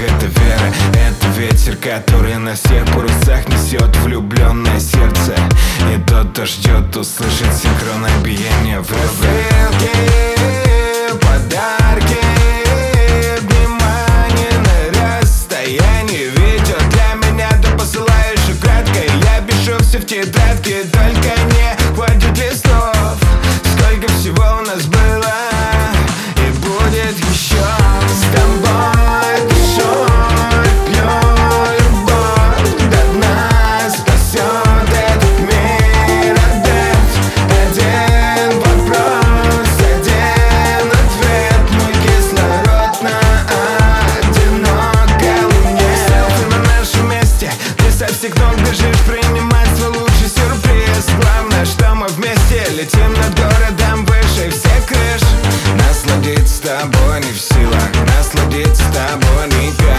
это вера, это ветер, который на всех парусах несет влюбленное сердце. И тот, кто ждет, услышит синхронное биение в рассылке, подарки, внимание на расстоянии. Видео для меня ты посылаешь украдкой, я пишу все в тетрадке, только не хватит листов. Сколько всего у нас было и будет еще. С тобой пишу, пью любовь до дна, спасет этот мир опять. Один вопрос, один ответ, мой кислород на одинокой луне. Селфи на нашем месте, писать всех ног бежишь, принимать свой лучший сюрприз. Главное, что мы вместе летим над городом выше всех крыш. Насладиться тобой не в силах, насладиться тобой никак.